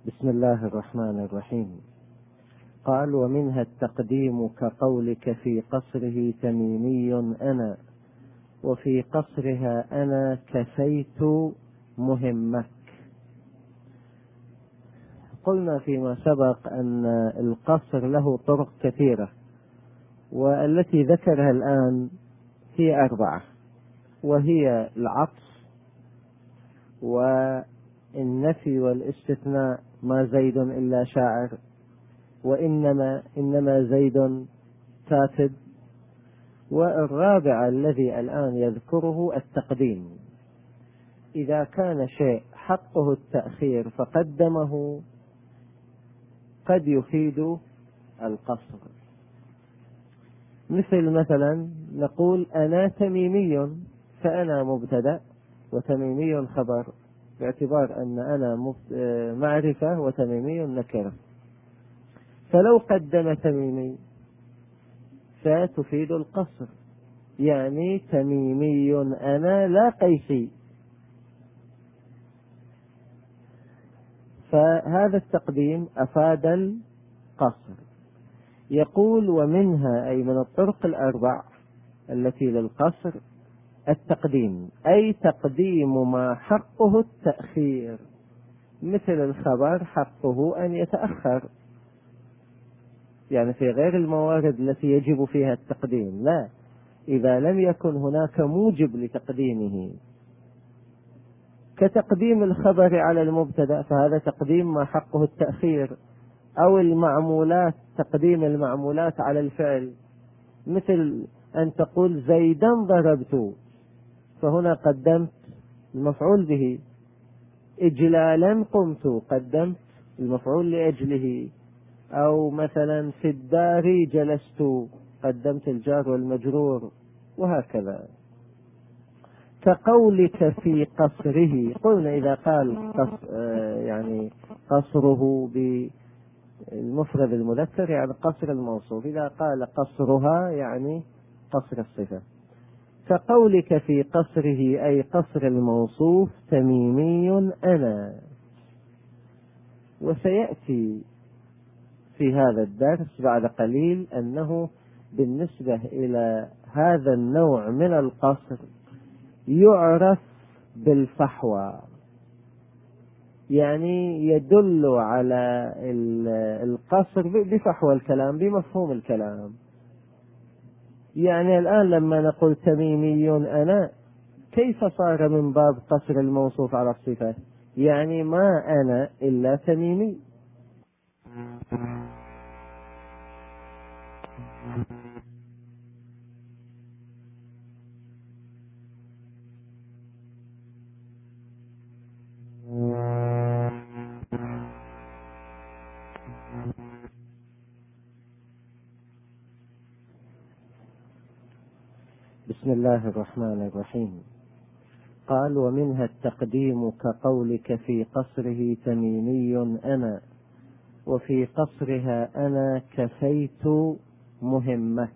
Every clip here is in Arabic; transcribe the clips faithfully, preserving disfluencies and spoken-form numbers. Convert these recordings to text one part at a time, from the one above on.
بسم الله الرحمن الرحيم. قال: ومنها التقديم كقولك في قصره تميمي أنا، وفي قصرها أنا كفيت مهمك. قلنا فيما سبق أن القصر له طرق كثيرة، والتي ذكرها الآن هي أربعة، وهي العطف والنفي والاستثناء، ما زيد إلا شاعر، وإنما إنما زيد كاتب، والرابع الذي الآن يذكره التقديم. إذا كان شيء حقه التأخير فقدمه قد يفيد القصر، مثل مثلا نقول أنا تميمي، فأنا مبتدأ وتميمي خبر، باعتبار أن أنا معرفة وتميمي نكرة، فلو قدم تميمي فتفيد القصر، يعني تميمي أنا لا قيسي، فهذا التقديم أفاد القصر. يقول: ومنها أي من الطرق الأربع التي للقصر التقديم، أي تقديم ما حقه التأخير، مثل الخبر حقه أن يتأخر، يعني في غير الموارد التي يجب فيها التقديم، لا، إذا لم يكن هناك موجب لتقديمه، كتقديم الخبر على المبتدأ فهذا تقديم ما حقه التأخير، أو المعمولات، تقديم المعمولات على الفعل، مثل أن تقول زيدا ضربت، فهنا قدمت المفعول به. إجلالا قمت، قدمت المفعول لأجله. أو مثلا في الدار جلست، قدمت الجار والمجرور، وهكذا. كقولك في قصره، قلنا إذا قال قص يعني قصره بالمفرد المذكر يعني قصر الموصوف، إذا قال قصرها يعني قصر الصفة. كقولك في قصره أي قصر الموصوف تميمي أنا. وسيأتي في هذا الدرس بعد قليل أنه بالنسبة إلى هذا النوع من القصر يعرف بالفحوى، يعني يدل على القصر بفحوى الكلام، بمفهوم الكلام. يعني الآن لما نقول تميمي أنا، كيف صار من باب قصر الموصوف على الصفة؟ يعني ما أنا إلا تميمي. بسم الله الرحمن الرحيم. قال: ومنها التقديم كقولك في قصره تميمي أنا، وفي قصرها أنا كفيت مهمك.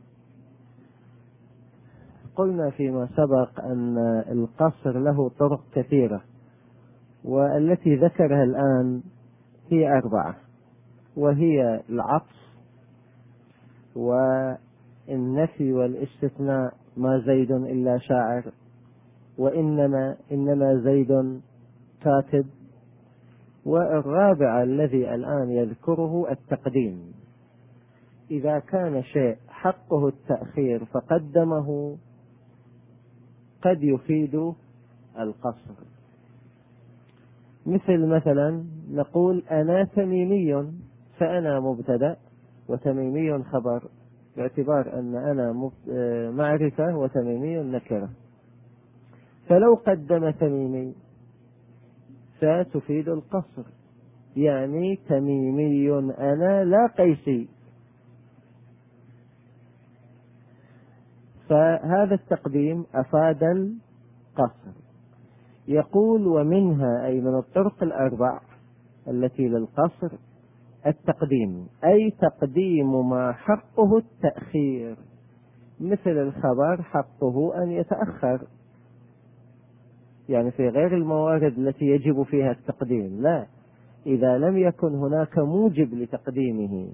قلنا فيما سبق أن القصر له طرق كثيرة، والتي ذكرها الآن هي أربعة، وهي العطف والنفي والاستثناء، ما زيد إلا شاعر، وإنما إنما زيد كاتب، والرابع الذي الآن يذكره التقديم. إذا كان شيء حقه التأخير فقدمه قد يفيد القصر، مثل مثلا نقول أنا تميمي، فأنا مبتدأ وتميمي خبر، باعتبار أن أنا معرفة وتميمي نكرة، فلو قدم تميمي فتفيد القصر، يعني تميمي أنا لا قيسي، فهذا التقديم أفاد القصر. يقول: ومنها أي من الطرق الأربع التي للقصر التقديم، أي تقديم ما حقه التأخير، مثل الخبر حقه أن يتأخر، يعني في غير الموارد التي يجب فيها التقديم، لا، إذا لم يكن هناك موجب لتقديمه،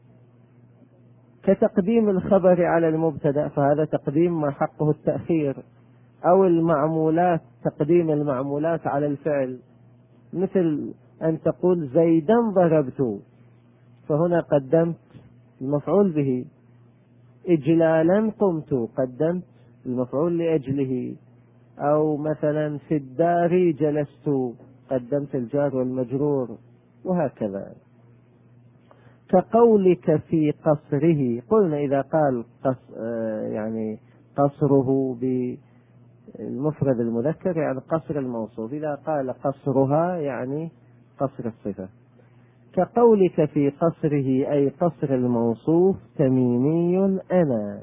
كتقديم الخبر على المبتدأ فهذا تقديم ما حقه التأخير، أو المعمولات تقديم المعمولات على الفعل، مثل أن تقول زيدا ضربت، فهنا قدمت المفعول به. إجلالا قمت، قدمت المفعول لأجله. أو مثلا في الدار جلست، قدمت الجار والمجرور، وهكذا. كقولك في قصره، قلنا إذا قال قص يعني قصره بالمفرد المذكر يعني قصر الموصوف، إذا قال قصرها يعني قصر الصفة. كقولك في قصره أي قصر الموصوف تميمي أنا.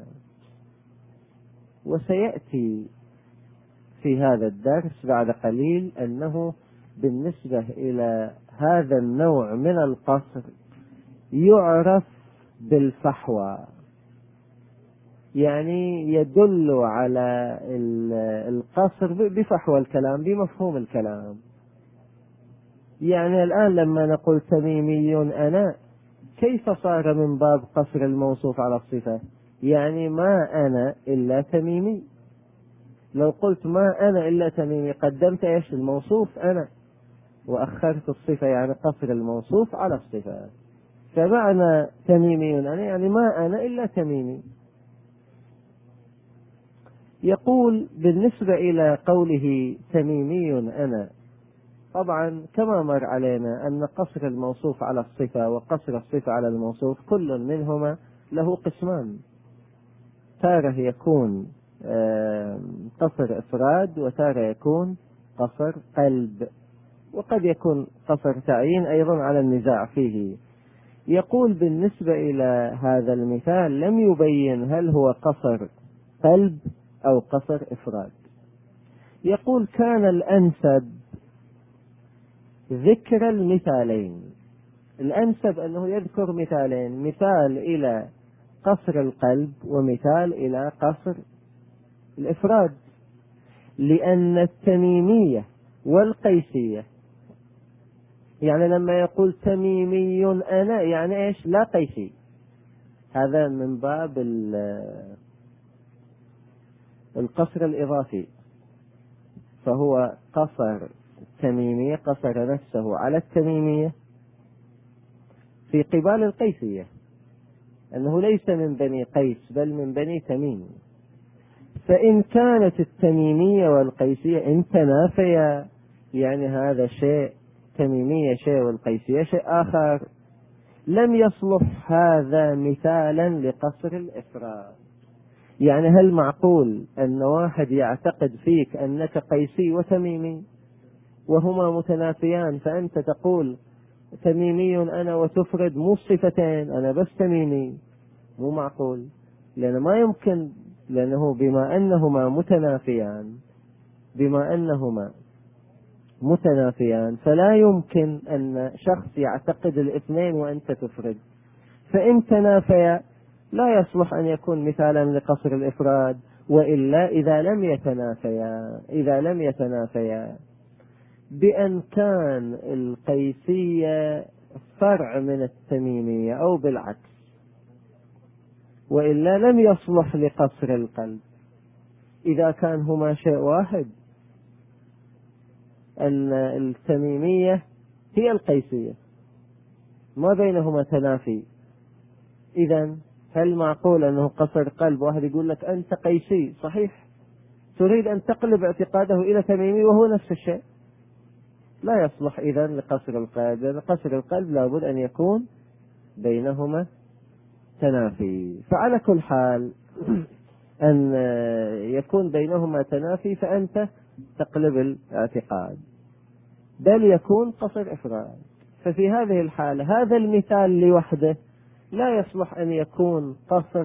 وسيأتي في هذا الدرس بعد قليل أنه بالنسبة إلى هذا النوع من القصر يعرف بالفحوى، يعني يدل على القصر بفحوى الكلام، بمفهوم الكلام. يعني الآن لما نقول تميمي أنا، كيف صار من باب قصر الموصوف على الصفة؟ يعني ما أنا إلا تميمي. لو قلت ما أنا إلا تميمي قدمت إيش؟ الموصوف أنا، وأخرت الصفة، يعني قصر الموصوف على الصفة. فمعنى تميمي أنا يعني ما أنا إلا تميمي. يقول بالنسبة إلى قوله تميمي أنا، طبعا كما مر علينا أن قصر الموصوف على الصفة وقصر الصفة على الموصوف كل منهما له قسمان. تارة يكون قصر إفراد، وتارة يكون قصر قلب، وقد يكون قصر تعيين أيضا على النزاع فيه. يقول بالنسبة إلى هذا المثال لم يبين هل هو قصر قلب أو قصر إفراد. يقول كان الأنسب ذكر المثالين. الأنسب أنه يذكر مثالين، مثال إلى قصر القلب ومثال إلى قصر الإفراد، لأن التميمية والقيسية، يعني لما يقول تميمي أنا يعني إيش؟ لا قيسي. هذا من باب القصر الإضافي، فهو قصر التميمية، قصر نفسه على التميمية في قبال القيسية، أنه ليس من بني قيس بل من بني تميم. فإن كانت التميمية والقيسية إن تنافيا، يعني هذا شيء تميمية شيء والقيسية شيء آخر، لم يصلح هذا مثالا لقصر الإفراد. يعني هل معقول أن واحد يعتقد فيك أنك قيسي وتميمي وهما متنافيان، فأنت تقول تميمي أنا وتفرد مو صفتين أنا بس تميمي؟ مو معقول، لأنه ما يمكن، لأنه بما أنهما متنافيان بما أنهما متنافيان فلا يمكن أن شخص يعتقد الاثنين وأنت تفرد. فإن تنافيا لا يصلح أن يكون مثالا لقصر الإفراد، وإلا إذا لم يتنافيا إذا لم يتنافيا بأن كان القيسية فرع من التميمية أو بالعكس، وإلا لم يصلح لقصر القلب. إذا كان هما شيء واحد، أن التميمية هي القيسية ما بينهما تنافي، إذن هل معقول أنه قصر قلب واحد يقول لك أنت قيسي صحيح، تريد أن تقلب اعتقاده إلى تميمي وهو نفس الشيء؟ لا يصلح إذن لقصر القلب، لأن قصر القلب لابد أن يكون بينهما تنافي. فعلى كل حال أن يكون بينهما تنافي فأنت تقلب الاعتقاد، بل يكون قصر إفراد. ففي هذه الحالة هذا المثال لوحده لا يصلح أن يكون قصر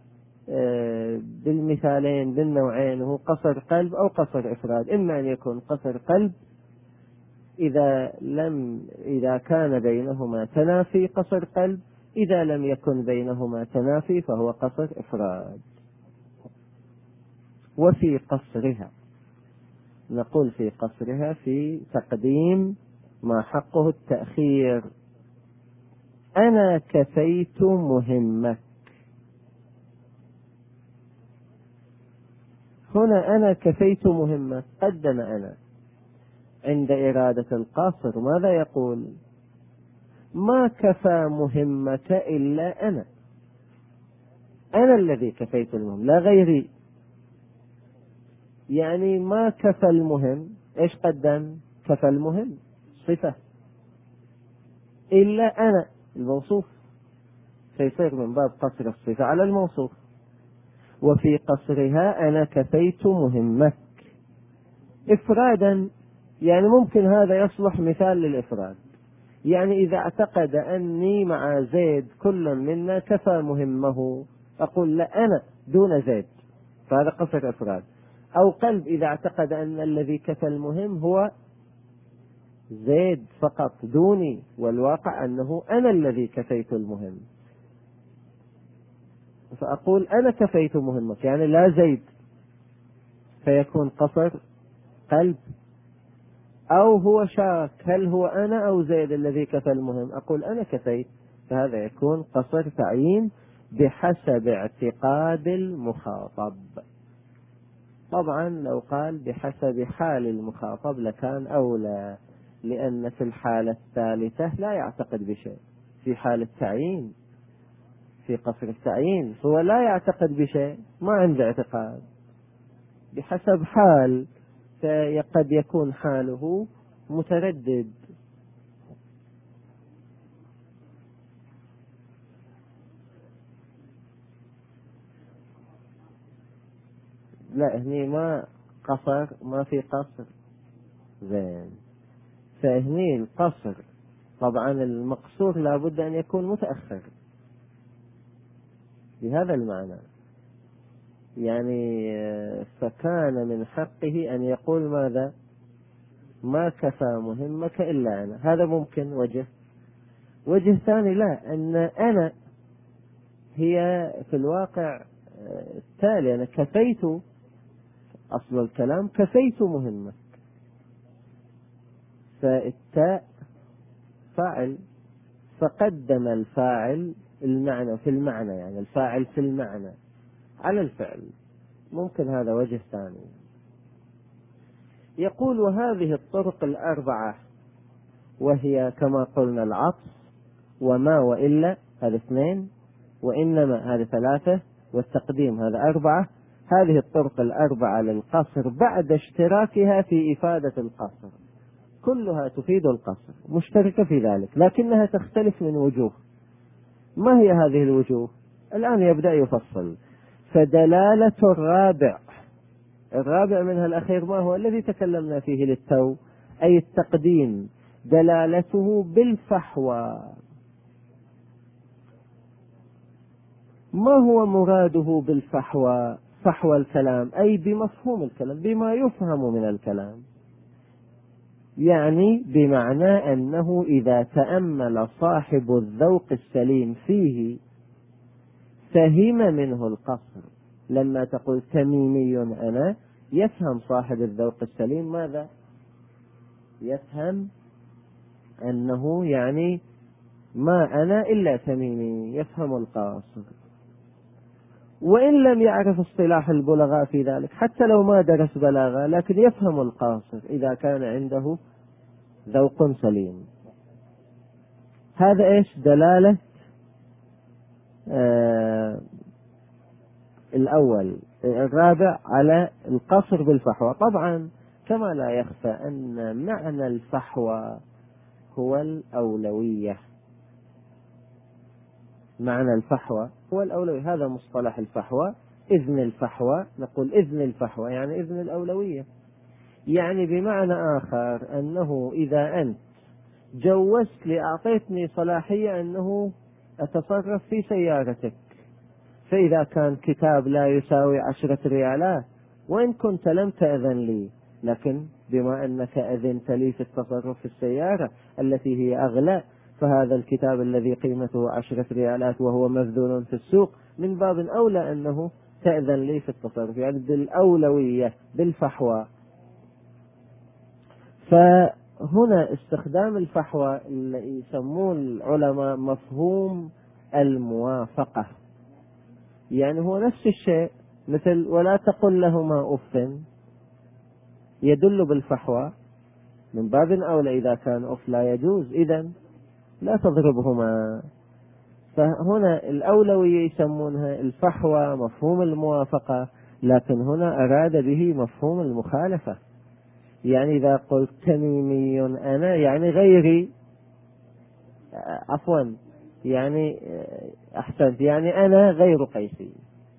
بالمثالين بالنوعين، وهو قصر قلب أو قصر إفراد. إما أن يكون قصر قلب إذا لم إذا كان بينهما تنافي قصر قلب، إذا لم يكن بينهما تنافي فهو قصر إفراد. وفي قصرها، نقول في قصرها في تقديم ما حقه التأخير. أنا كفيت مهمك، هنا أنا كفيت مهمك قدم أنا. عند إرادة القاصر ماذا يقول؟ ما كفى مهمك إلا أنا، أنا الذي كفيت المهم لا غيري. يعني ما كفى المهم، إيش قدم؟ كفى المهم صفة، إلا أنا الموصوف، فيصير من باب قصر الصفة على الموصوف. وفي قصرها أنا كفيت مهمك إفرادا، يعني ممكن هذا يصلح مثال للإفراد. يعني إذا اعتقد أني مع زيد كل منا كفى مهمه، أقول لا أنا دون زيد، فهذا قصر إفراد. أو قلب إذا اعتقد أن الذي كفى المهم هو زيد فقط دوني، والواقع أنه أنا الذي كفيت المهم، فأقول أنا كفيت مهمك يعني لا زيد، فيكون قصر قلب. أو هو شاك هل هو أنا أو زيد الذي كفى المهم، أقول أنا كفيت، فهذا يكون قصر تعيين بحسب اعتقاد المخاطب. طبعا لو قال بحسب حال المخاطب لكان أولى، لأن في الحالة الثالثة لا يعتقد بشيء. في حال التعيين، في قصر التعيين هو لا يعتقد بشيء، ما عنده اعتقاد، بحسب حال، فقد يكون حاله متردد. لا هني ما قصر، ما في قصر زين. فهني القصر طبعا المقصور لابد أن يكون متأخر بهذا المعنى. يعني فكان من حقه أن يقول ماذا؟ ما كفى مهمك إلا أنا. هذا ممكن وجه. وجه ثاني لا، أن أنا هي في الواقع التالي، أنا كفيت، أصل الكلام كفيت مهمك، فالتاء فاعل، فقدم الفاعل المعنى في المعنى، يعني الفاعل في المعنى على الفعل. ممكن هذا وجه ثاني. يقول وهذه الطرق الأربعة، وهي كما قلنا العطف وما وإلا هذا اثنين، وإنما هذا ثلاثة، والتقديم هذا أربعة. هذه الطرق الأربعة للقصر بعد اشتراكها في إفادة القصر، كلها تفيد القصر، مشتركة في ذلك، لكنها تختلف من وجوه. ما هي هذه الوجوه؟ الآن يبدأ يفصل. فدلالة الرابع، الرابع منها الأخير ما هو الذي تكلمنا فيه للتو، أي التقديم، دلالته بالفحوى. ما هو مراده بالفحوى؟ فحوى الكلام أي بمفهوم الكلام، بما يفهم من الكلام، يعني بمعنى أنه إذا تأمل صاحب الذوق السليم فيه فهم منه القصر. لما تقول تميمي أنا، يفهم صاحب الذوق السليم ماذا؟ يفهم أنه يعني ما أنا إلا تميمي، يفهم القاصر. وإن لم يعرف اصطلاح البلغاء في ذلك، حتى لو ما درس بلاغة، لكن يفهم القاصر إذا كان عنده ذوق سليم. هذا إيش؟ دلالة آه الأول. الرابع على القصر بالفحوى. طبعا كما لا يخفى أن معنى الفحوى هو الأولوية، معنى الفحوى هو الأولوية، هذا مصطلح الفحوى. إذن الفحوى، نقول إذن الفحوى يعني إذن الأولوية، يعني بمعنى آخر أنه إذا أنت جوزت لي، أعطيتني صلاحية أنه أتصرف في سيارتك، فإذا كان كتاب لا يساوي عشرة ريالات وإن كنت لم تأذن لي، لكن بما أنك أذنت لي في التصرف في السيارة التي هي أغلى، فهذا الكتاب الذي قيمته عشرة ريالات وهو مبذول في السوق من باب أولى أنه تأذن لي في التصرف، يعني بالأولوية بالفحوى. هنا استخدام الفحوى اللي يسمون العلماء مفهوم الموافقة، يعني هو نفس الشيء، مثل ولا تقل لهما أف، يدل بالفحوى من باب أولى إذا كان أف لا يجوز إذن لا تضربهما. فهنا الأولوية يسمونها الفحوى مفهوم الموافقة، لكن هنا أراد به مفهوم المخالفة. يعني إذا قلت تميمي أنا يعني غيري، عفوا يعني أحسنت، يعني أنا غير قيسي.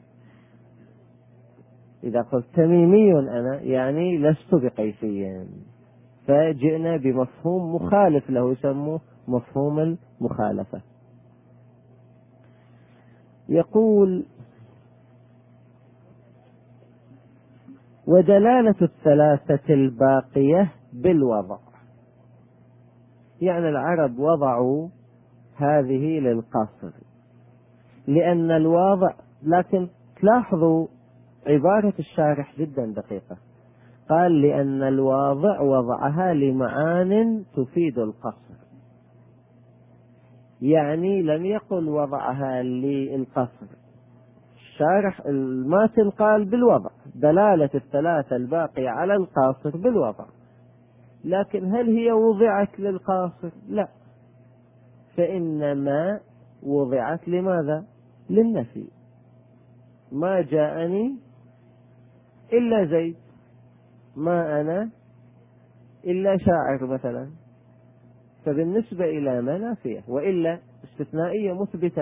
إذا قلت تميمي أنا يعني لست بقيسي، فجئنا بمفهوم مخالف له يسموه مفهوم المخالفة. يقول ودلالة الثلاثة الباقية بالوضع، يعني العرب وضعوا هذه للقصر لأن الواضع، لكن تلاحظوا عبارة الشارح جدا دقيقة، قال لأن الواضع وضعها لمعان تفيد القصر، يعني لم يقل وضعها للقصر. الشارح الماتن قال بالوضع، دلالة الثلاثة الباقية على القاصر بالوضع، لكن هل هي وضعت للقاصر؟ لا، فإنما وضعت لماذا؟ للنفي. ما جاءني إلا زيد، ما أنا إلا شاعر مثلا، فبالنسبة إلى ما نافية، وإلا استثنائية مثبتة،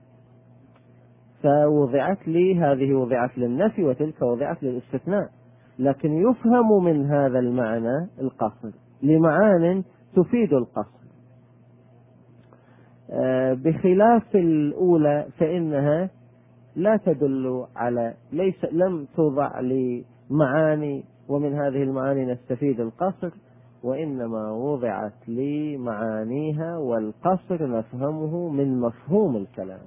فوضعت لي هذه وضعت للنفي وتلك وضعت للاستثناء، لكن يفهم من هذا المعنى القصر لمعان تفيد القصر، بخلاف الأولى فإنها لا تدل على، ليس لم توضع لمعاني ومن هذه المعاني نستفيد القصر، وإنما وضعت لمعانيها، والقصر نفهمه من مفهوم الكلام.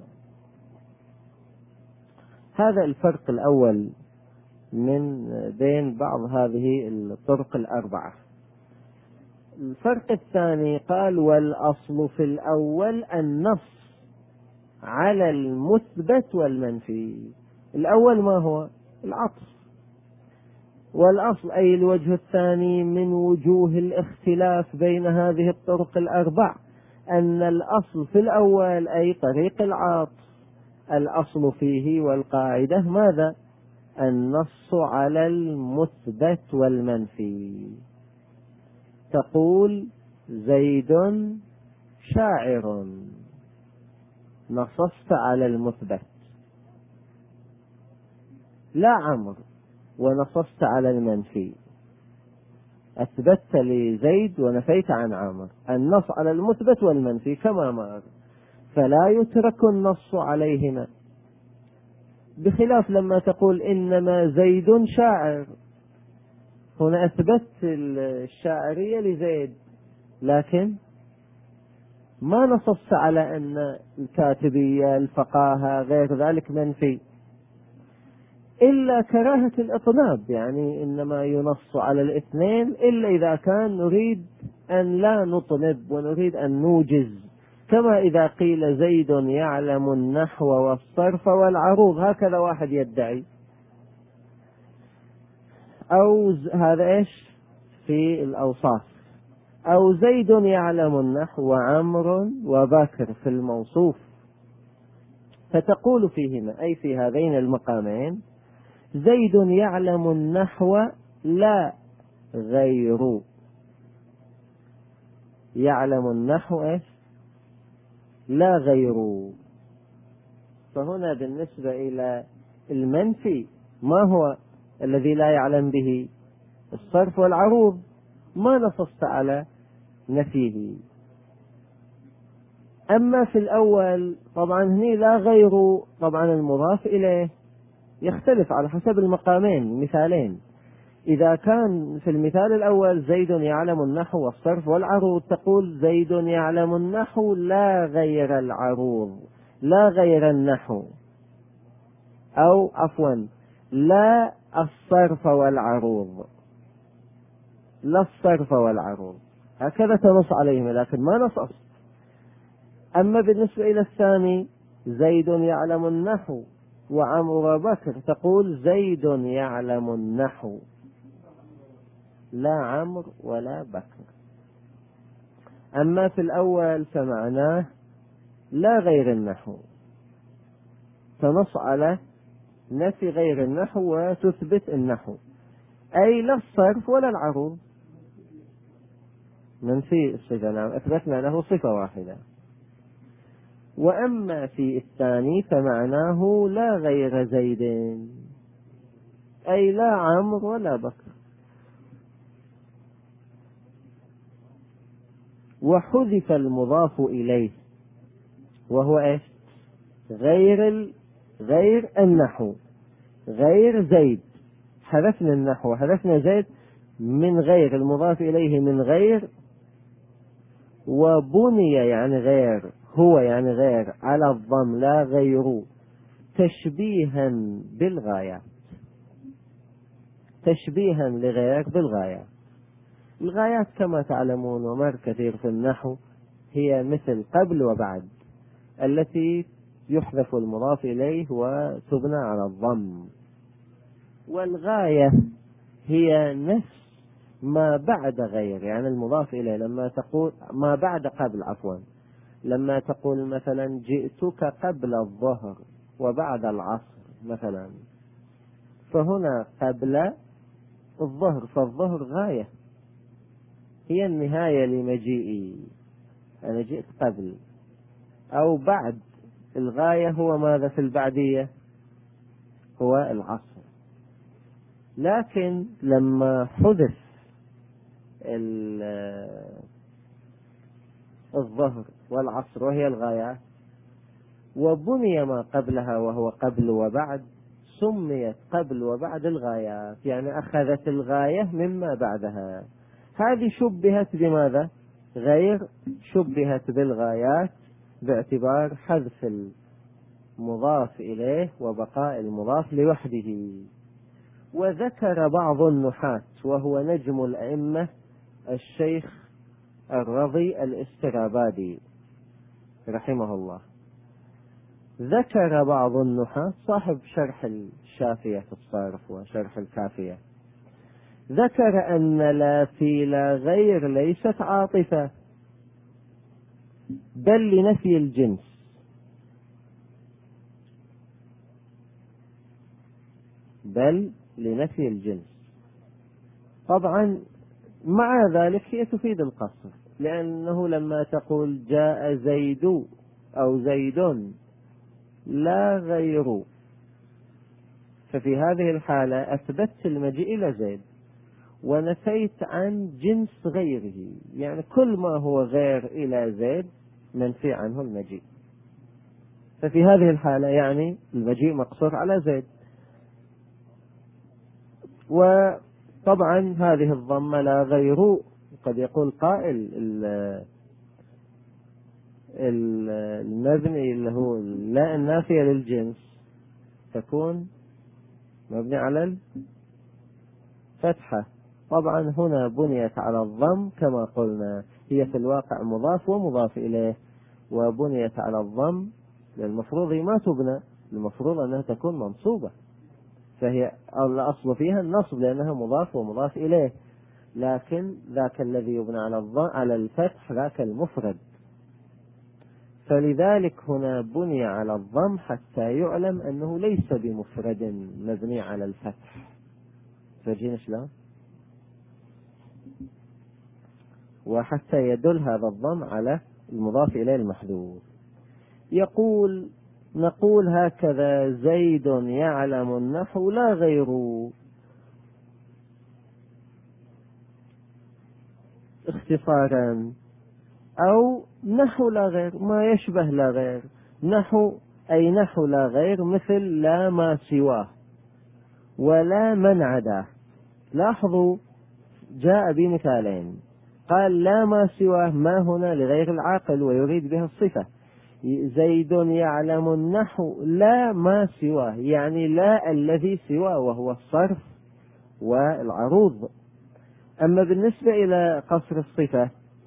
هذا الفرق الأول من بين بعض هذه الطرق الأربعة. الفرق الثاني قال والأصل في الأول النص على المثبت والمنفي. الأول ما هو؟ العطف، والأصل أي الوجه الثاني من وجوه الاختلاف بين هذه الطرق الأربع أن الأصل في الأول أي طريق العطف الأصل فيه والقاعدة ماذا؟ النص على المثبت والمنفي. تقول زيد شاعر، نصصت على المثبت، لا عمرو، ونصصت على المنفي، أثبتت لزيد ونفيت عن عمرو. النص على المثبت والمنفي كما مر، فلا يترك النص عليهما، بخلاف لما تقول إنما زيد شاعر، هنا أثبت الشاعرية لزيد لكن ما نصصت على أن الكاتبية الفقاهة غير ذلك منفي، إلا كراهة الإطناب، يعني إنما ينص على الاثنين إلا إذا كان نريد أن لا نطنب ونريد أن نوجز، كما إذا قيل زيد يعلم النحو والصرف والعروض، هكذا واحد يدعي، أو هذا إيش في الأوصاف، أو زيد يعلم النحو وعمر وبكر في الموصوف، فتقول فيهما أي في هذين المقامين زيد يعلم النحو لا غير، يعلم النحو إيش لا غير. فهنا بالنسبة إلى المنفي ما هو الذي لا يعلم به؟ الصرف والعروض، ما نصصت على نفيه. أما في الأول طبعا هني لا غير، طبعا المضاف إليه يختلف على حسب المقامين مثالين. إذا كان في المثال الأول زيد يعلم النحو والصرف والعروض، تقول زيد يعلم النحو لا غير العروض، لا غير النحو، أو عفوا لا الصرف والعروض، لا الصرف والعروض، هكذا تنص عليهم، لكن ما نص أصل. أما بالنسبة إلى الثاني زيد يعلم النحو وعمر وبكر، تقول زيد يعلم النحو، لا عمر ولا بكر. أما في الأول فمعناه لا غير النحو، تنص على نفي غير النحو وتثبت النحو، أي لا الصرف ولا العروض، منفي الصفة، نعم أثبتنا له صفة واحدة. وأما في الثاني فمعناه لا غير زيد، أي لا عمرو ولا بكر. وحذف المضاف إليه وهو إيش؟ غير ال... غير النحو، غير زيد. حذفنا النحو حذفنا زيد من غير، المضاف إليه من غير، وبني يعني غير، هو يعني غير على الضم لا غير، تشبيها بالغاية، تشبيها لغير بالغاية. الغايات كما تعلمون ومر كثير في النحو هي مثل قبل وبعد، التي يحذف المضاف إليه وتبنى على الضم. والغاية هي نفس ما بعد غير، يعني المضاف إليه لما تقول ما بعد قبل عفوا، لما تقول مثلا جئتك قبل الظهر وبعد العصر مثلا، فهنا قبل الظهر، فالظهر غاية هي النهاية لمجيئي، أنا جئت قبل. أو بعد، الغاية هو ماذا في البعدية؟ هو العصر. لكن لما حذف الظهر والعصر وهي الغايات وبني ما قبلها وهو قبل وبعد، سميت قبل وبعد الغايات، يعني أخذت الغاية مما بعدها. هذه شبهت بماذا؟ غير، شبهت بالغايات باعتبار حذف المضاف إليه وبقاء المضاف لوحده. وذكر بعض النحاة وهو نجم الأئمة الشيخ الرضي الاسترابادي رحمه الله، ذكر بعض النحاة صاحب شرح الشافية في الصارف وشرح الكافية، ذكر أن لا في لا غير ليست عاطفة بل لنفي الجنس، بل لنفي الجنس. طبعا مع ذلك هي تفيد القصر، لأنه لما تقول جاء زيد أو زيد لا غير، ففي هذه الحالة أثبتت المجيء إلى زيد ونفيت عن جنس غيره، يعني كل ما هو غير إلى زيد منفي عنه المجيء، ففي هذه الحالة يعني المجيء مقصور على زيد. وطبعا هذه الضمة لا غير، قد يقول قائل المبني اللي هو لا النافية للجنس تكون مبني على الفتحة، طبعا هنا بنيت على الضم كما قلنا، هي في الواقع مضاف ومضاف إليه وبنيت على الضم، المفروض ما تبنى، المفروض أنها تكون منصوبة، فهي الأصل فيها النصب لأنها مضاف ومضاف إليه، لكن ذاك الذي يبنى على الضم على الفتح ذاك المفرد، فلذلك هنا بني على الضم حتى يعلم أنه ليس بمفرد مبني على الفتح. فجين شلون؟ وحتى يدل هذا الضم على المضاف إليه المحذوف. يقول نقول هكذا زيد يعلم النحو لا غيره، اختصارا، أو نحو لا غير ما يشبه لا غير، نحو أي نحو لا غير مثل لا ما سواه ولا من عداه. لاحظوا جاء بمثالين، قال لا ما سواه، ما هنا لغير العاقل ويريد بها الصفة، زيد يعلم النحو لا ما سواه، يعني لا الذي سواه وهو الصرف والعروض. أما بالنسبة إلى قصر الصفة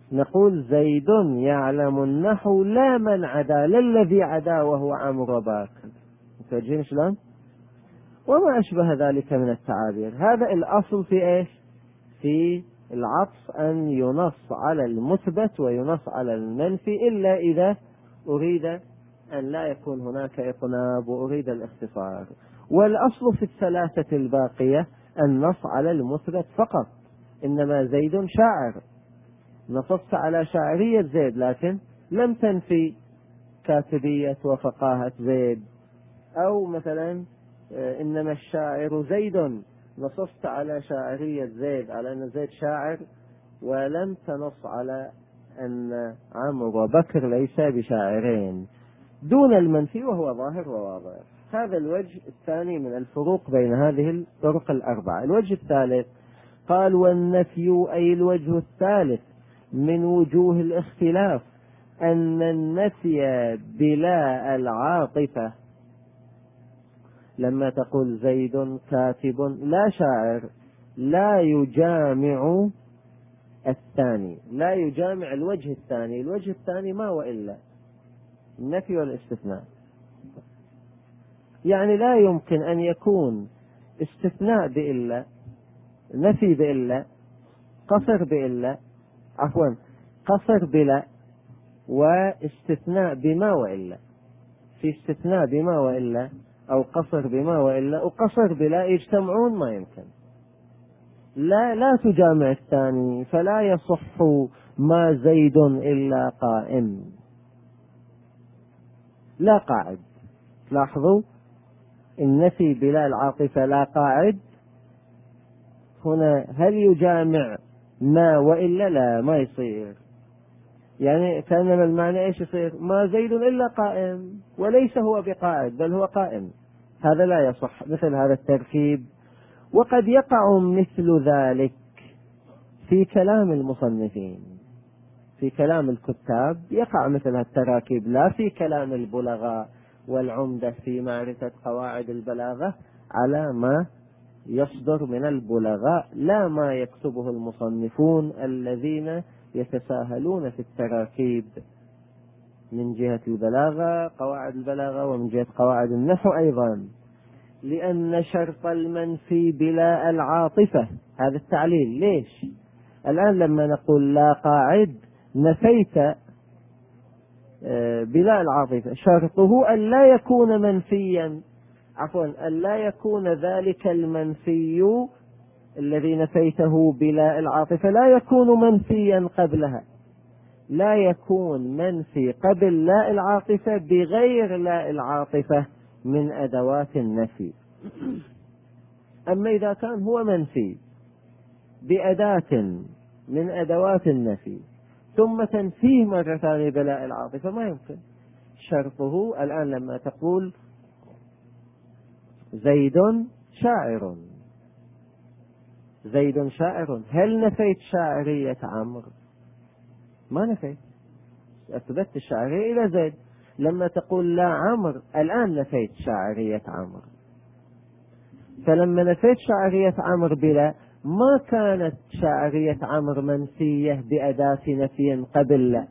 نقول زيد يعلم النحو لا من عدا، لا الذي عدا وهو عمرو وباكر. متوجهين شلون؟ وما أشبه ذلك من التعابير. هذا الأصل في إيش؟ في العطف أن ينص على المثبت وينص على المنفي، إلا إذا أريد أن لا يكون هناك إطناب وأريد الاختصار. والأصل في الثلاثة الباقية النص على المثبت فقط. إنما زيد شاعر، نصصت على شاعرية زيد لكن لم تنفي كاتبية وفقاهة زيد. أو مثلا إنما الشاعر زيد، نصصت على شاعرية زيد على أن زيد شاعر، ولم تنص على أن عمرو وبكر ليس بشاعرين دون المنفي، وهو ظاهر وواضح. هذا الوجه الثاني من الفروق بين هذه الطرق الأربعة. الوجه الثالث قال: والنفي أي الوجه الثالث من وجوه الاختلاف أن النفي بلا العاطفة، لما تقول زيد كاتب لا شاعر، لا يجامع الثاني، لا يجامع الوجه الثاني. الوجه الثاني ما وإلا النفي والاستثناء، يعني لا يمكن أن يكون استثناء بإلا، نفي بإلا، قصر بإلا، عفوا قصر بلا، واستثناء بما وإلا. في استثناء بما وإلا أو قصر بما وإلا وقصر بلا يجتمعون، ما يمكن. لا لا تجامع الثاني، فلا يصح ما زيد إلا قائم، لا قاعد. لاحظوا النفي بلا العاطفة لا قاعد، هنا هل يجامع ما وإلا؟ لا، ما يصير. يعني كان المعنى ايش يصير؟ ما زيد إلا قائم، وليس هو بقاعد بل هو قائم. هذا لا يصح مثل هذا التركيب. وقد يقع مثل ذلك في كلام المصنفين، في كلام الكتاب يقع مثل التراكيب، لا في كلام البلغاء والعمدة في معرفة قواعد البلاغة على ما يصدر من البلغاء، لا ما يكتبه المصنفون الذين يتساهلون في التراكيب من جهة البلاغة، قواعد البلاغة، ومن جهة قواعد النحو أيضا. لأن شرط المنفي بلا العاطفة، هذا التعليل. ليش؟ الآن لما نقول لا قاعد نفيت بلا العاطفة، شرطه أن لا يكون منفيا، عفوا أن لا يكون ذلك المنفي الذي نفيته بلا العاطفة لا يكون منفيا قبلها، لا يكون منفي قبل لا العاطفة بغير لا العاطفة من أدوات النفي. أما إذا كان هو منفي بأداة من أدوات النفي ثم تنفيه مرة ثانية بلا العاطفة ما يمكن. شرطه الآن لما تقول زيد شاعر، زيد شاعر، هل نفيت شاعرية عمرو؟ ما نفيت، أثبت الشاعرية إلى زيد. لما تقول لا عمرو الآن نفيت شاعرية عمرو. فلما نفيت شاعرية عمرو بلا، ما كانت شاعرية عمرو منفية بأداة نفي قبل لا،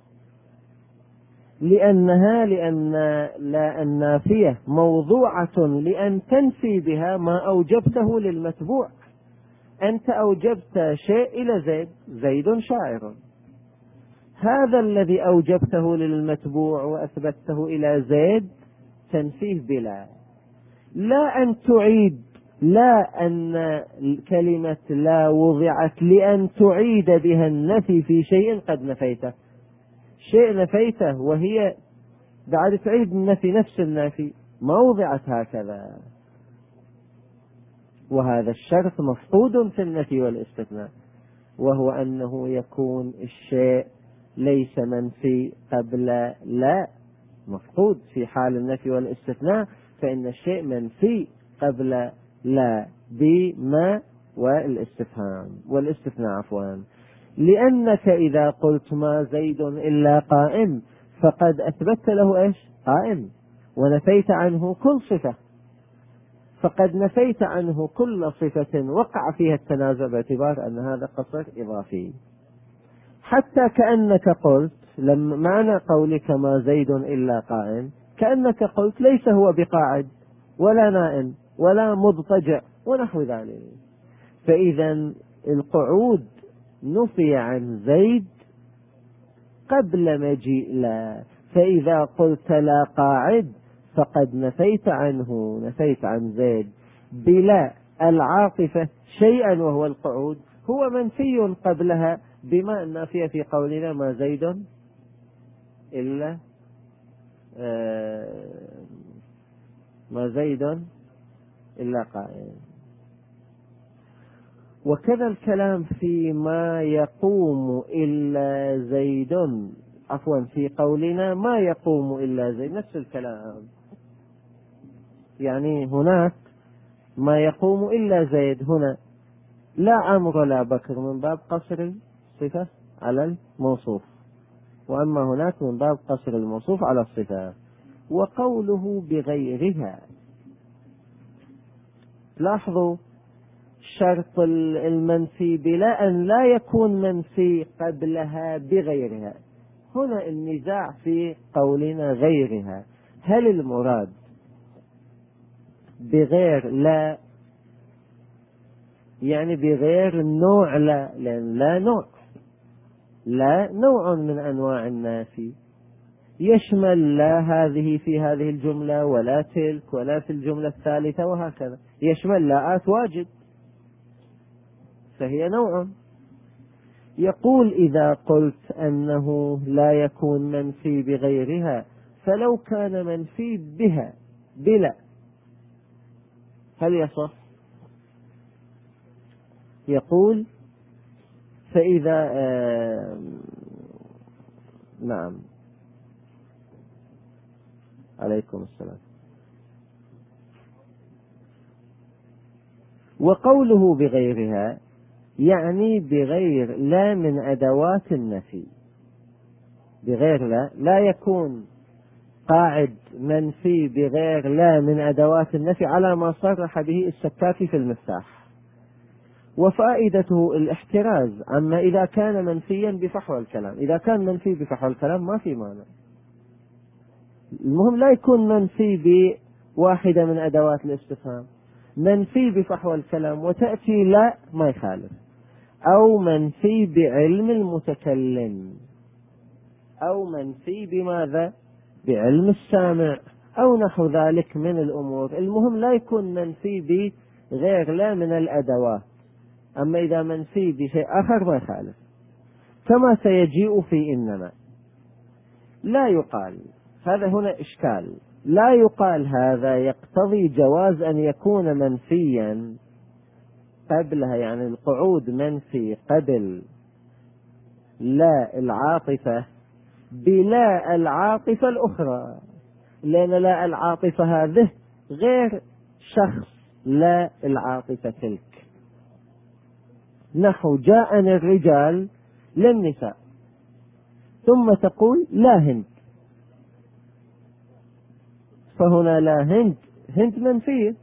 لأنها لأن لا النافية موضوعة لأن تنفي بها ما أوجبته للمتبوع. أنت أوجبت شيء إلى زيد، زيد شاعر، هذا الذي أوجبته للمتبوع وأثبته إلى زيد تنفيه بلا، لا أن تعيد، لا أن كلمة لا وضعت لأن تعيد بها النفي في شيء قد نفيته، شيء نفيته وهي بعد تعيد النفي نفس النفي، ما وضعت هكذا. وهذا الشرط مفقود في النفي والاستثناء، وهو أنه يكون الشيء ليس منفي قبل لا، مفقود في حال النفي والاستثناء، فإن الشيء منفي قبل لا بما والاستفهام والاستثناء عفوا. لأنك إذا قلت ما زيد إلا قائم فقد أثبت له إيش؟ قائم، ونفيت عنه كل صفة، فقد نفيت عنه كل صفة وقع فيها التنازع باعتبار أن هذا قصر إضافي. حتى كأنك قلت لما معنى قولك ما زيد إلا قائم، كأنك قلت ليس هو بقاعد ولا نائم ولا مضطجع ونحو ذلك. فإذا القعود نفي عن زيد قبل مجيء لا، فإذا قلت لا قاعد فقد نفيت عنه، نفيت عن زيد بلا العاطفة شيئا وهو القعود، هو منفي قبلها بما النافية في قولنا ما زيد إلا آه ما زيد إلا قائم. وكذا الكلام في ما يقوم إلا زيد، عفوا في قولنا ما يقوم إلا زيد نفس الكلام، يعني هناك ما يقوم إلا زيد، هنا لا عمرو ولا بكر من باب قصر الصفة على الموصوف، وأما هناك من باب قصر الموصوف على الصفة. وقوله بغيرها، لاحظوا شرط المنفي بلا أن لا يكون منفي قبلها بغيرها. هنا النزاع في قولنا غيرها، هل المراد بغير لا يعني بغير النوع لا، لأن لا نوع، لا نوع من أنواع النافي يشمل لا هذه في هذه الجملة ولا تلك ولا في الجملة الثالثة وهكذا، يشمل لاءات واجد فهي نوع. يقول إذا قلت أنه لا يكون منفي بغيرها فلو كان منفي بها بلا هل يصح؟ يقول فإذا آه نعم عليكم السلام. وقوله بغيرها يعني بغير لا من أدوات النفي، بغير لا لا يكون قاعد منفي بغير لا من أدوات النفي على ما صرح به السكاكي في المفتاح، وفائدته الاحتراز عما إذا كان منفيا بفحوى الكلام. إذا كان منفي بفحوى الكلام ما في مانع، المهم لا يكون منفي بواحدة من أدوات الاستفهام، منفي بفحوى الكلام وتأتي لا ما يخالف، أو منفي بعلم المتكلم، أو منفي بماذا؟ بعلم السامع أو نحو ذلك من الأمور. المهم لا يكون منفي بغير لا من الأدوات، أما إذا منفي بشيء آخر ما يخالف، كما سيجيء في إنما. لا يقال هذا هنا إشكال، لا يقال هذا يقتضي جواز أن يكون منفيا قبلها، يعني القعود منفي قبل لا العاطفة بلا العاطفة الأخرى، لأن لا العاطفة هذه غير شخص لا العاطفة تلك. نحو جاءني الرجال للنساء ثم تقول لا هند، فهنا لا هند هند منفية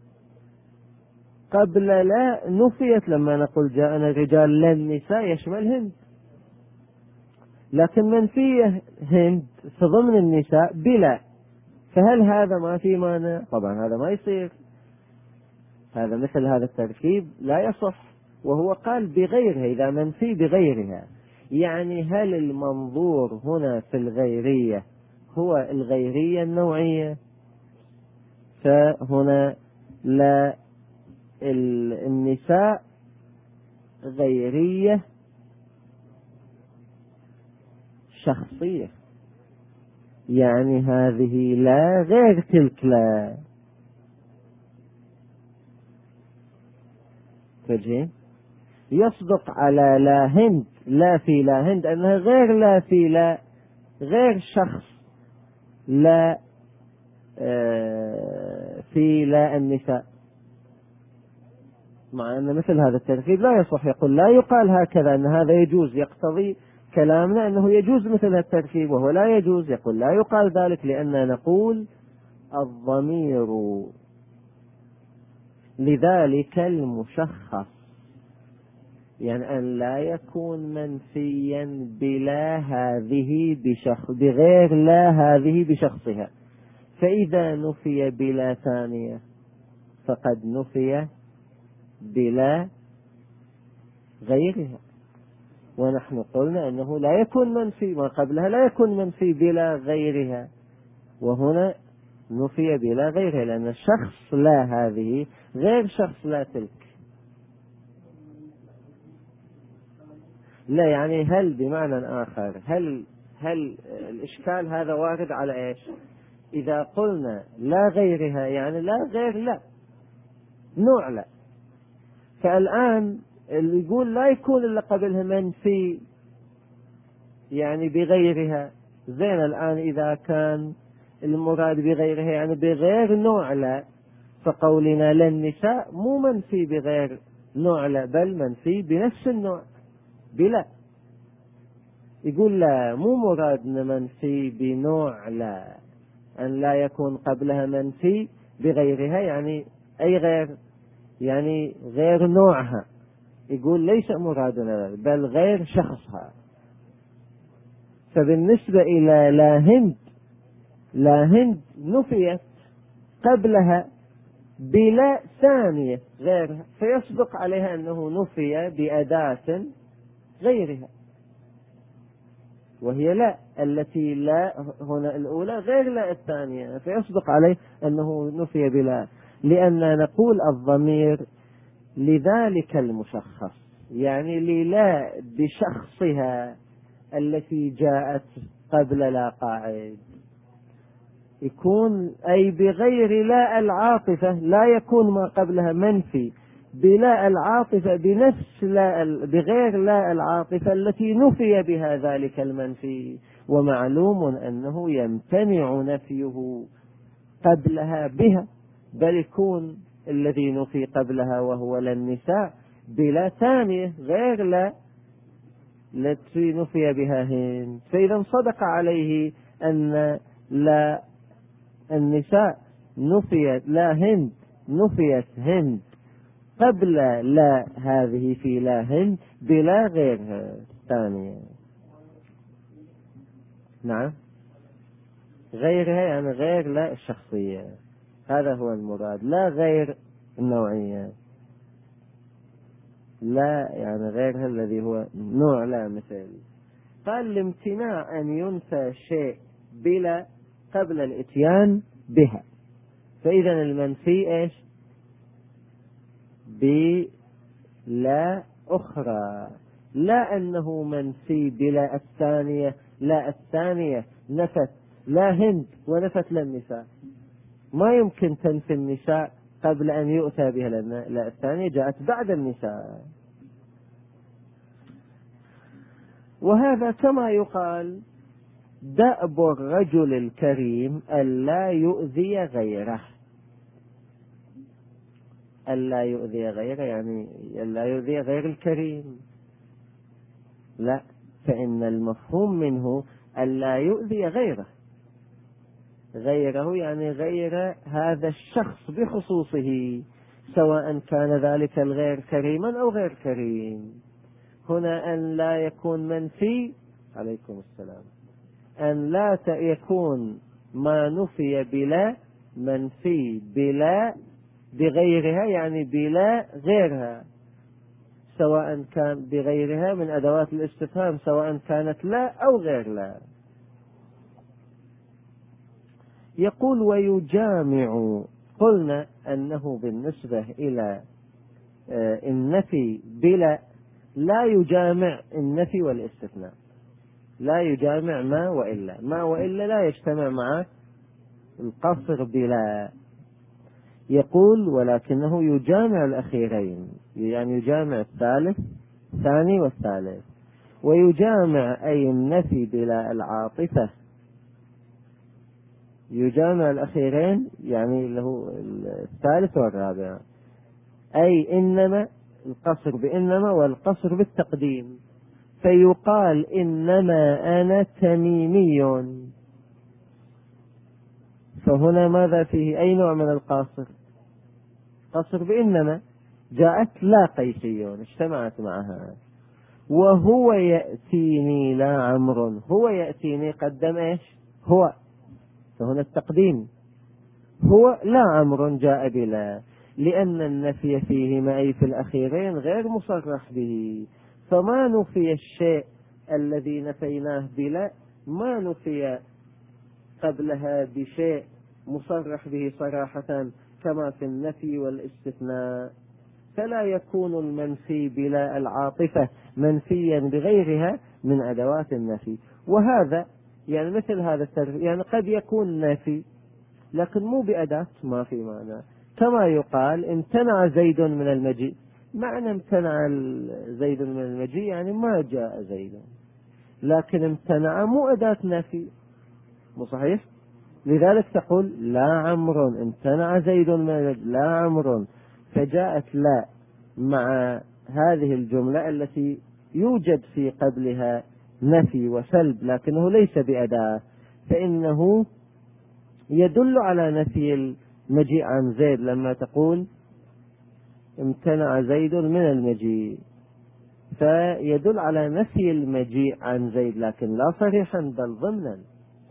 قبل لا نفيت، لما نقول جاءنا الرجال للنساء يشمل هند، لكن منفية هند في ضمن النساء بلا، فهل هذا ما في مانع؟ طبعا هذا ما يصير، هذا مثل هذا التركيب لا يصح. وهو قال بغيرها، إذا منفي بغيرها يعني هل المنظور هنا في الغيرية هو الغيرية النوعية؟ فهنا لا النساء غيرية شخصية، يعني هذه لا غير تلك لا. تجي يصدق على لا هند لا في لا هند أنها غير لا في لا، غير شخص لا في لا النساء، مع أن مثل هذا التركيب لا يصح. يقول لا يقال هكذا أن هذا يجوز، يقتضي كلامنا أنه يجوز مثل التركيب وهو لا يجوز. يقول لا يقال ذلك لأننا نقول الضمير لذلك المشخص يعني أن لا يكون منفيا بلا هذه بشخص بغير لا هذه بشخصها. فإذا نفي بلا ثانية فقد نفي بلا غيرها، ونحن قلنا أنه لا يكون منفي ما قبلها لا يكون منفي بلا غيرها، وهنا نفي بلا غيرها لأن الشخص لا هذه غير شخص لا تلك. لا يعني هل بمعنى آخر هل هل الإشكال هذا وارد على إيش؟ إذا قلنا لا غيرها يعني لا غير لا نوع لا، فالآن اللي يقول لا يكون إلا قبلها منفي يعني بغيرها، زين الآن إذا كان المراد بغيرها يعني بغير نوع لا، فقولنا للنساء مو منفي بغير نوع لا بل منفي بنفس النوع بلا. يقول لا مو مرادنا منفي بنوع لا، أن لا يكون قبلها منفي بغيرها يعني أي غير يعني غير نوعها، يقول ليس مرادنا بل غير شخصها. فبالنسبة إلى لا هند لا هند نفيت قبلها بلا ثانية غيرها، فيسبق عليها أنه نفي بأداة غيرها، وهي لا التي لا هنا الأولى غير لا الثانية، فيسبق عليه أنه نفي بلا، لأن نقول الضمير لذلك المشخص يعني للا بشخصها التي جاءت قبل لا قاعد، يكون أي بغير لا العاطفة، لا يكون ما قبلها منفي بلا العاطفة بنفس لا بغير لا العاطفة التي نفي بها ذلك المنفي، ومعلوم أنه يمتنع نفيه قبلها بها، بل يكون الذي نفي قبلها وهو للنساء بلا ثانية غير لا التي نفي بها هند. فإذا صدق عليه أن لا النساء نفيت لا هند نفيت هند قبل لا هذه في لا هند بلا غيرها ثانية. نعم غيرها يعني غير لا الشخصية، هذا هو المراد، لا غير النوعية، لا يعني غيرها الذي هو نوع لا مثل. قال الامتناع أن ينفى شيء بلا قبل الاتيان بها، فإذا المنفي إيش بلا أخرى، لا أنه منفي بلا الثانية، لا الثانية نفت لا هند ونفت للنساء، ما يمكن تنفي النساء قبل أن يؤتى بها لأن لا الثانية جاءت بعد النساء. وهذا كما يقال دأب الرجل الكريم ألا يؤذي غيره، ألا يؤذي غيره يعني ألا يؤذي غير الكريم، لا، فإن المفهوم منه ألا يؤذي غيره، غيره يعني غير هذا الشخص بخصوصه، سواء كان ذلك الغير كريما أو غير كريم. هنا أن لا يكون منفي عليكم السلام أن لا يكون ما نفي بلا منفي بلا بغيرها يعني بلا غيرها، سواء كان بغيرها من أدوات الاستفهام سواء كانت لا أو غير لا. يقول ويجامع، قلنا أنه بالنسبة إلى النفي بلا لا يجامع النفي والاستثناء، لا يجامع ما وإلا، ما وإلا لا يجتمع مع القصر بلا. يقول ولكنه يجامع الأخيرين يعني يجامع الثالث الثاني والثالث، ويجامع أي النفي بلا العاطفة، يجامع الأخيرين يعني اللي هو الثالث والرابع، أي إنما القصر بإنما والقصر بالتقديم، فيقال إنما أنا تميمي، فهنا ماذا فيه أي نوع من القصر؟ قصر بإنما، جاءت لا قيسي اجتمعت معها. وهو يأتيني لا عمرو، هو يأتيني قدم ايش؟ هو، فهنا التقديم، هو لا عمرو جاء بلا، لأن النفي فيهما أي في الأخيرين غير مصرح به، فما نفي الشيء الذي نفيناه بلا ما نفي قبلها بشيء مصرح به صراحة كما في النفي والاستثناء، فلا يكون المنفي بلا العاطفة منفيا بغيرها من أدوات النفي. وهذا يعني مثل هذا الترفيه، يعني قد يكون نفي لكن مو بأداة ما في معنى، كما يقال امتنع زيد من المجيء، معنى امتنع زيد من المجيء يعني ما جاء زيد، لكن امتنع مو أداة نفي، مو صحيح؟ لذلك تقول لا عمرو امتنع زيد من المجيء لا عمرو، فجاءت لا مع هذه الجملة التي يوجد في قبلها نفي وسلب لكنه ليس بأداة، فإنه يدل على نفي المجيء عن زيد لما تقول امتنع زيد من المجيء، فيدل على نفي المجيء عن زيد لكن لا صريحا بل ضمنا،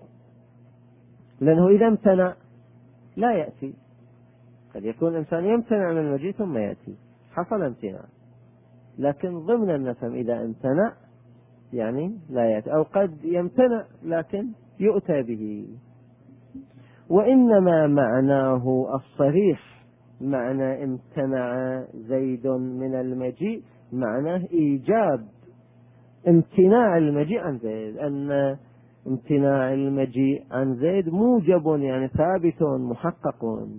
لأنه إذا امتنع لا يأتي، قد يكون الإنسان يمتنع من المجيء ثم يأتي حصل امتناع، لكن ضمنا نفهم إذا امتنع يعني لا يأتي، أو قد يمتنع لكن يؤتى به. وإنما معناه الصريح معنى امتنع زيد من المجيء معناه إيجاب امتناع المجيء عن زيد، أن امتناع المجيء عن زيد موجب يعني ثابت محقق،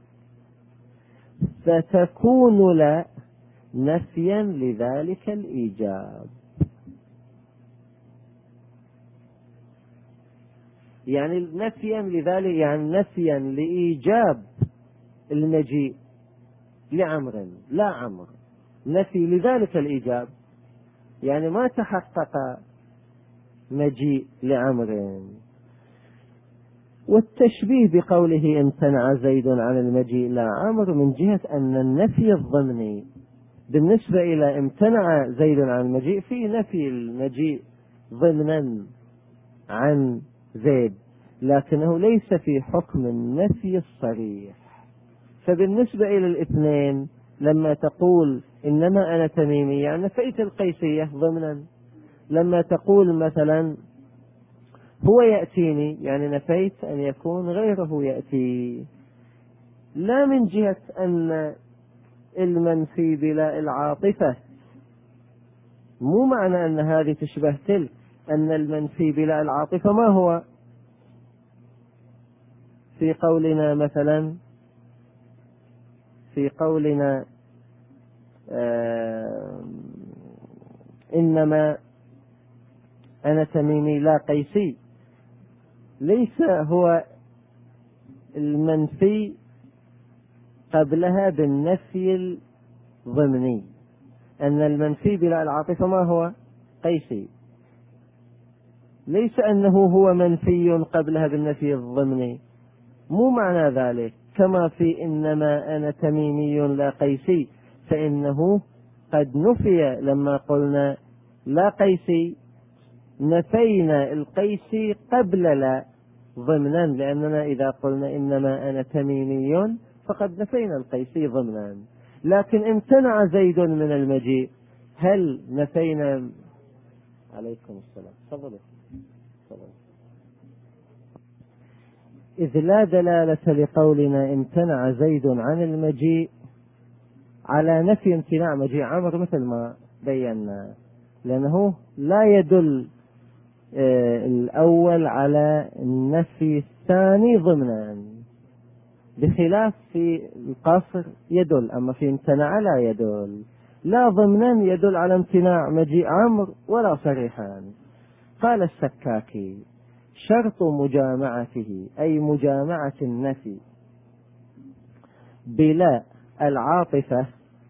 فتكون لا نفيا لذلك الإيجاب، يعني نفيا لذلك يعني نفيا لإيجاب المجيء لعمر لا عمر، نفي لذلك الإيجاب يعني ما تحقق مجيء لعمر. والتشبيه بقوله امتنع زيد عن المجيء لا عمر من جهة أن النفي الضمني بالنسبة إلى امتنع زيد عن المجيء في نفي المجيء ضمنا عن زيد، لكنه ليس في حكم النفي الصريح. فبالنسبة إلى الاثنين لما تقول إنما أنا تميمي يعني نفيت القيسية ضمنا، لما تقول مثلا هو يأتيني يعني نفيت أن يكون غيره يأتي، لا من جهة أن المنفي بلا العاطفة، مو معنى أن هذه تشبه تلك، أن المنفي بلا العاطفة ما هو في قولنا مثلا في قولنا آه إنما أنا تميمي لا قيسي، ليس هو المنفي قبلها بالنفي الضمني، أن المنفي بلا العاطفة ما هو قيسي، ليس أنه هو منفي قبلها بالنفي الضمني، مو معنى ذلك، كما في إنما أنا تميمي لا قيسي، فإنه قد نفي لما قلنا لا قيسي نفينا القيسي قبل لا ضمنا، لأننا إذا قلنا إنما أنا تميمي فقد نفينا القيسي ضمنا، لكن امتنع زيد من المجيء هل نفينا؟ عليكم السلام تفضلوا تفضلوا. إذ لا دلالة لقولنا امتنع زيد عن المجيء على نفي امتناع مجيء عمرو مثل ما بينا، لأنه لا يدل آه الأول على النفي الثاني ضمنا، بخلاف في القصر يدل، أما في امتنع لا يدل، لا ضمنا يدل على امتناع مجيء عمرو ولا صريحا. قال السكاكي شرط مجامعته أي مجامعة النفي بلا العاطفة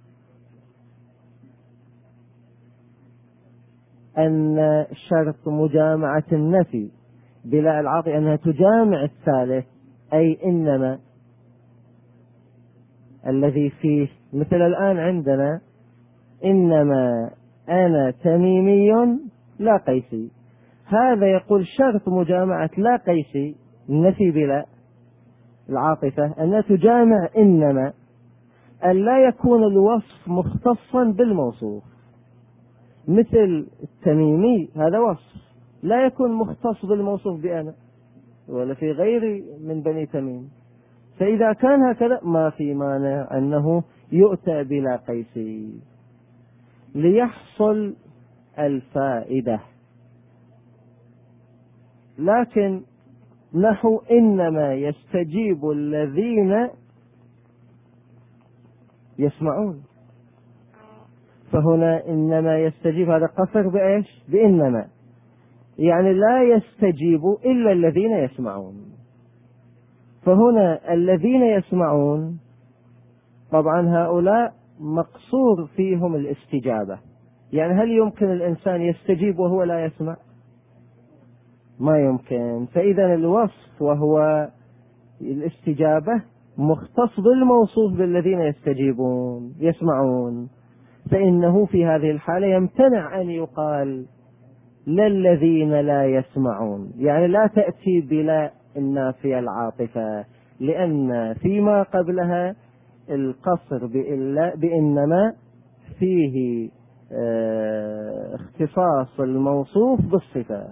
أن شرط مجامعة النفي بلا العاطفة أنها تجامع الثالث، أي إنما الذي فيه، مثل الآن عندنا إنما أنا تميمي لا قيسي، هذا يقول شرط مجامعة لا قيسي النفي بلا العاطفة أن تجامع إنما أن لا يكون الوصف مختصا بالموصوف، مثل التميمي هذا وصف لا يكون مختص بالموصوف بأنا ولا في غير من بني تميم، فإذا كان هكذا ما في مانع أنه يؤتى بلا قيسي ليحصل الفائدة. لكن نحو إنما يستجيب الذين يسمعون، فهنا إنما يستجيب هذا قصر بإيش؟ بإنما، يعني لا يستجيب إلا الذين يسمعون. فهنا الذين يسمعون طبعا هؤلاء مقصور فيهم الاستجابة، يعني هل يمكن الإنسان يستجيب وهو لا يسمع؟ ما يمكن. فإذا الوصف وهو الاستجابة مختص بالموصوف بالذين يستجيبون يسمعون، فإنه في هذه الحالة يمتنع أن يقال للذين لا يسمعون، يعني لا تأتي بلا النافية العاطفة، لأن فيما قبلها القصر بإلا بإنما فيه اه اختصاص الموصوف بالصفة،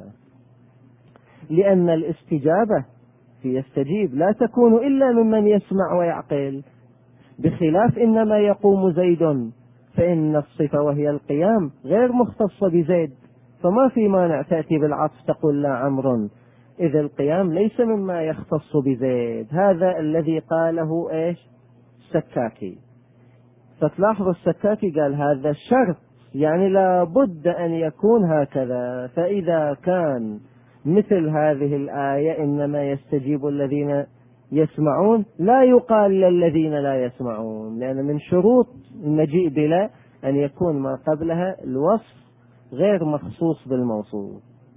لأن الاستجابة في يستجيب لا تكون إلا ممن يسمع ويعقل، بخلاف إنما يقوم زيد، فإن الصفة وهي القيام غير مختصة بزيد، فما في مانع تأتي بالعطف تقول لا عمرو، إذ القيام ليس مما يختص بزيد. هذا الذي قاله إيش؟ السكاكي. فتلاحظ السكاكي قال هذا الشرط، يعني لا بد أن يكون هكذا. فإذا كان مثل هذه الآية إنما يستجيب الذين يسمعون لا يقال للذين لا يسمعون، لأن من شروط المجيء بلا أن يكون ما قبلها الوصف غير مخصوص بالموصوف.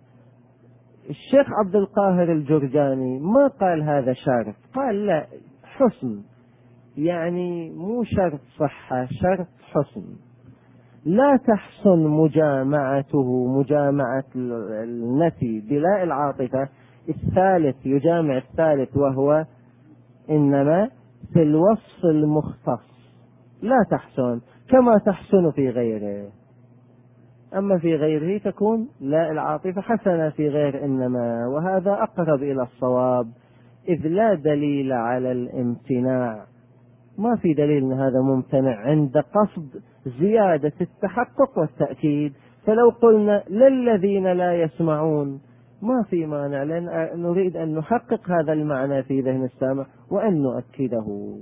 الشيخ عبد القاهر الجرجاني ما قال هذا شرط، قال لا حسن، يعني مو شرط صحة، شرط حسن، لا تحسن مجامعته مجامعة النفي بلا العاطفة الثالث يجامع الثالث وهو إنما في الوصف المختص، لا تحسن كما تحسن في غيره. أما في غيره تكون لا العاطفة حسنة في غير إنما، وهذا أقرب إلى الصواب، إذ لا دليل على الامتناع، ما في دليل أن هذا ممتنع عند قصد زيادة التحقق والتأكيد. فلو قلنا للذين لا يسمعون ما في مانع، لأن نريد أن نحقق هذا المعنى في ذهن السامع وأن نؤكده.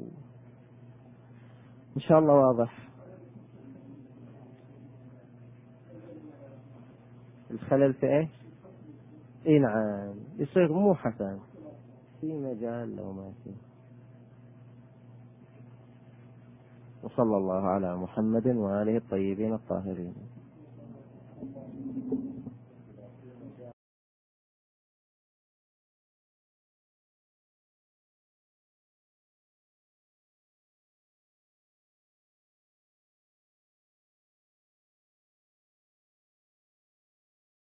إن شاء الله واضح. الخلل في إيش؟ إيه نعم، يصير مو حسن، في مجال لو ما في. وصلى الله على محمد وآله الطيبين الطاهرين.